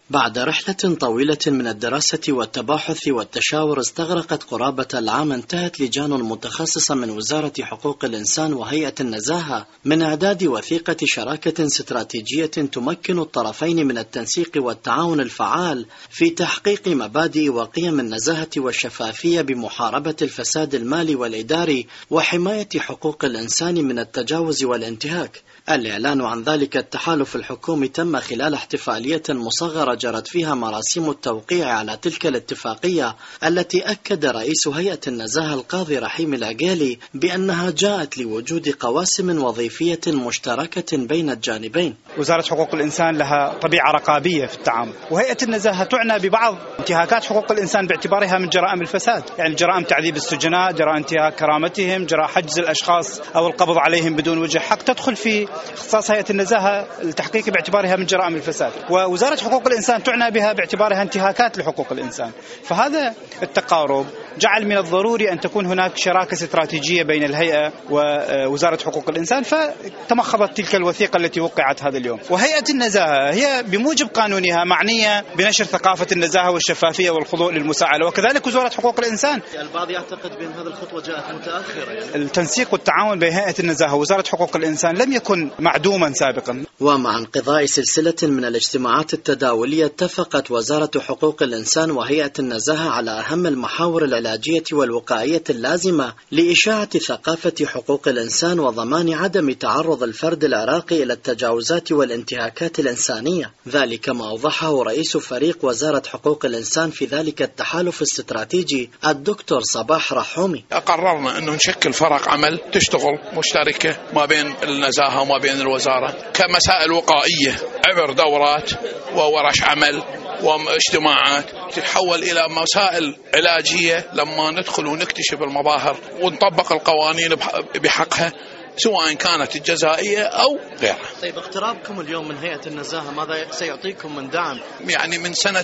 بعد رحلة طويلة من الدراسة والتباحث والتشاور استغرقت قرابة العام، انتهت لجان متخصصة من وزارة حقوق الإنسان وهيئة النزاهة من إعداد وثيقة شراكة استراتيجية تمكن الطرفين من التنسيق والتعاون الفعال في تحقيق مبادئ وقيم النزاهة والشفافية بمحاربة الفساد المالي والإداري وحماية حقوق الإنسان من التجاوز والانتهاك. الإعلان عن ذلك التحالف الحكومي تم خلال احتفالية مصغرة جرت فيها مراسم التوقيع على تلك الاتفاقية، التي أكد رئيس هيئة النزاهة القاضي رحيم العقيلي بأنها جاءت لوجود قواسم وظيفية مشتركة بين الجانبين. وزارة حقوق الإنسان لها طبيعة رقابية في التعامل، وهيئة النزاهة تعنى ببعض انتهاكات حقوق الإنسان باعتبارها من جرائم الفساد، يعني جرائم تعذيب السجناء، جرائم انتهاك كرامتهم، جرائم حجز الأشخاص أو القبض عليهم بدون وجه حق، تدخل في اختصاص هيئة النزاهة التحقيق باعتبارها من جرائم الفساد. ووزارة حقوق الإنسان تعنى بها باعتبارها انتهاكات لحقوق الإنسان. فهذا التقارب جعل من الضروري أن تكون هناك شراكة استراتيجية بين الهيئة ووزارة حقوق الإنسان، فتمخضت تلك الوثيقة التي وقعت هذا اليوم. وهيئة النزاهة هي بموجب قانونها معنية بنشر ثقافة النزاهة والشفافية والخضوع للمساءلة، وكذلك وزارة حقوق الإنسان. البعض يعتقد بأن هذه الخطوة جاءت متأخرة. التنسيق والتعاون بين هيئة النزاهة ووزارة حقوق الإنسان لم يكن معدوما سابقا. ومع انقضاء سلسلة من الاجتماعات التداولية، اتفقت وزارة حقوق الإنسان وهيئة النزاهة على أهم المحاور العلاجية والوقائية اللازمة لإشاعة ثقافة حقوق الإنسان وضمان عدم تعرض الفرد العراقي إلى التجاوزات والانتهاكات الإنسانية. ذلك ما أوضحه رئيس فريق وزارة حقوق الإنسان في ذلك التحالف الاستراتيجي الدكتور صباح رحومي. قررنا أنه نشكل فرق عمل تشتغل مشتركة ما بين النزاهة وما بين الوزارة كمسائل وقائية عبر دورات وورش عمل واجتماعات تتحول إلى مسائل علاجية لما ندخل ونكتشف المظاهر ونطبق القوانين بحقها سواء كانت الجزائية أو غيرها. طيب، اقترابكم اليوم من هيئة النزاهة ماذا سيعطيكم من دعم؟ يعني من سنة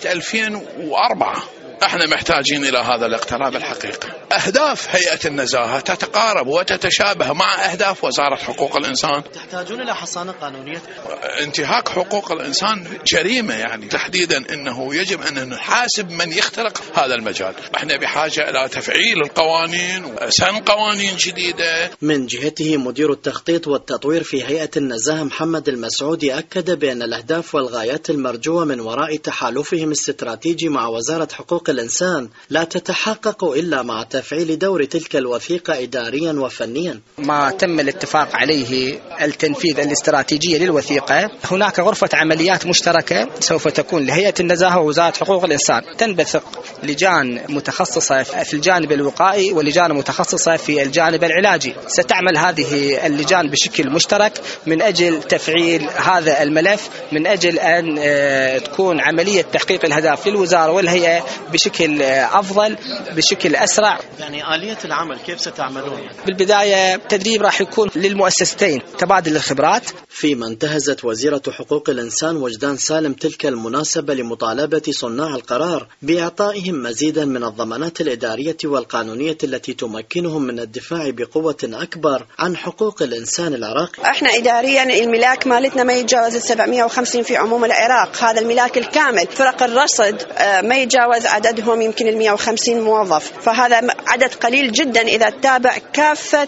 2004 احنا محتاجين إلى هذا الاقتراب الحقيقي. أهداف هيئة النزاهة تتقارب وتتشابه مع أهداف وزارة حقوق الإنسان. تحتاجون إلى حصانة قانونية؟ انتهاك حقوق الإنسان جريمة، يعني تحديدا أنه يجب أن نحاسب من يخترق هذا المجال. احنا بحاجة إلى تفعيل القوانين وسن قوانين جديدة. من جهته مدير التخطيط والتطوير في هيئة النزاهة محمد المسعودي أكد بأن الأهداف والغايات المرجوة من وراء تحالفهم الاستراتيجي مع وزارة حقوق الإنسان لا تتحقق إلا مع تفعيل دور تلك الوثيقة إداريا وفنيا. ما تم الاتفاق عليه التنفيذ الاستراتيجي للوثيقة، هناك غرفة عمليات مشتركة سوف تكون لهيئة النزاهة ووزارة حقوق الإنسان، تنبثق لجان متخصصة في الجانب الوقائي ولجان متخصصة في الجانب العلاجي. ستعمل هذه اللجان بشكل مشترك من أجل تفعيل هذا الملف، من أجل أن تكون عملية تحقيق الهدف للوزارة والهيئة بشكل أفضل بشكل أسرع. يعني آلية العمل كيف ستعملون؟ بالبداية تدريب راح يكون للمؤسستين، تبادل الخبرات. فيما انتهزت وزيرة حقوق الإنسان وجدان سالم تلك المناسبة لمطالبة صناع القرار بإعطائهم مزيدا من الضمانات الإدارية والقانونية التي تمكنهم من الدفاع بقوة أكبر عن حقوق الإنسان العراقي. احنا إداريا الملاك مالتنا ما يتجاوز 750 في عموم العراق، هذا الملاك الكامل. فرق الرصد ما يتجاوز عددهم يمكن 150 موظف، فهذا عدد قليل جدا إذا تتابع كافة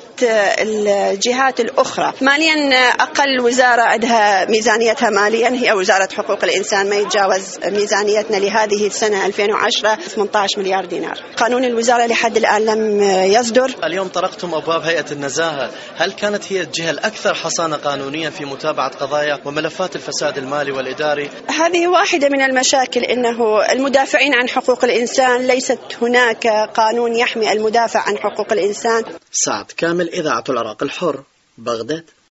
الجهات الأخرى. ماليا أقل وزارة عندها ميزانيتها ماليا هي وزارة حقوق الإنسان، ما يتجاوز ميزانيتنا لهذه السنة 2010 18 مليار دينار. قانون الوزارة لحد الآن لم يصدر. اليوم طرقتم أبواب هيئة النزاهة، هل كانت هي الجهة الأكثر حصانة قانونيا في متابعة قضايا وملفات الفساد المالي والإداري؟ هذه واحدة من المشاكل، إنه المدافعين عن حقوق الإنسان ليست هناك قانون يحمي المدافع عن حقوق الإنسان. سعد كامل، إذاعة العراق الحر، بغداد.